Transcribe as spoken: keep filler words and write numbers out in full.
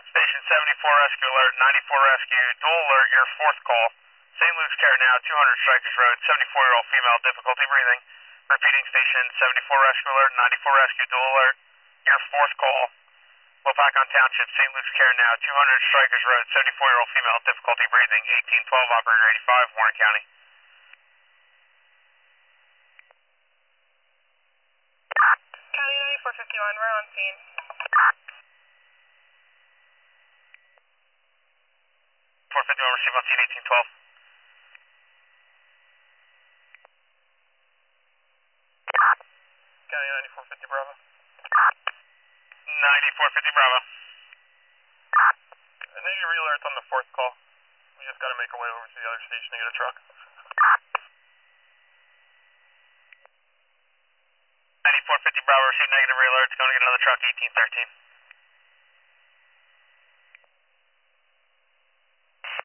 Station seventy-four Rescue Alert, ninety-four Rescue, dual alert, your fourth call. Saint Luke's Care now, two hundred Strikers Road, seventy-four-year-old female, difficulty breathing. Repeating Station seventy-four Rescue Alert, ninety-four Rescue, dual alert, your fourth call. Wapakon Township, Saint Luke's Care now, two hundred Strikers Road, seventy-four-year-old female, difficulty breathing, eighteen twelve, operator eighty-five, Warren County. County ninety-four fifty-one, we're on scene. four fifty-one, receive on scene, eighteen twelve. County ninety-four fifty, Bravo. ninety-four fifty, Bravo. I need your re-alerts on the fourth call. We just gotta make our way over to the other station to get a truck. ninety-four fifty, Bravo, receive negative re-alerts, going to get another truck, eighteen thirteen.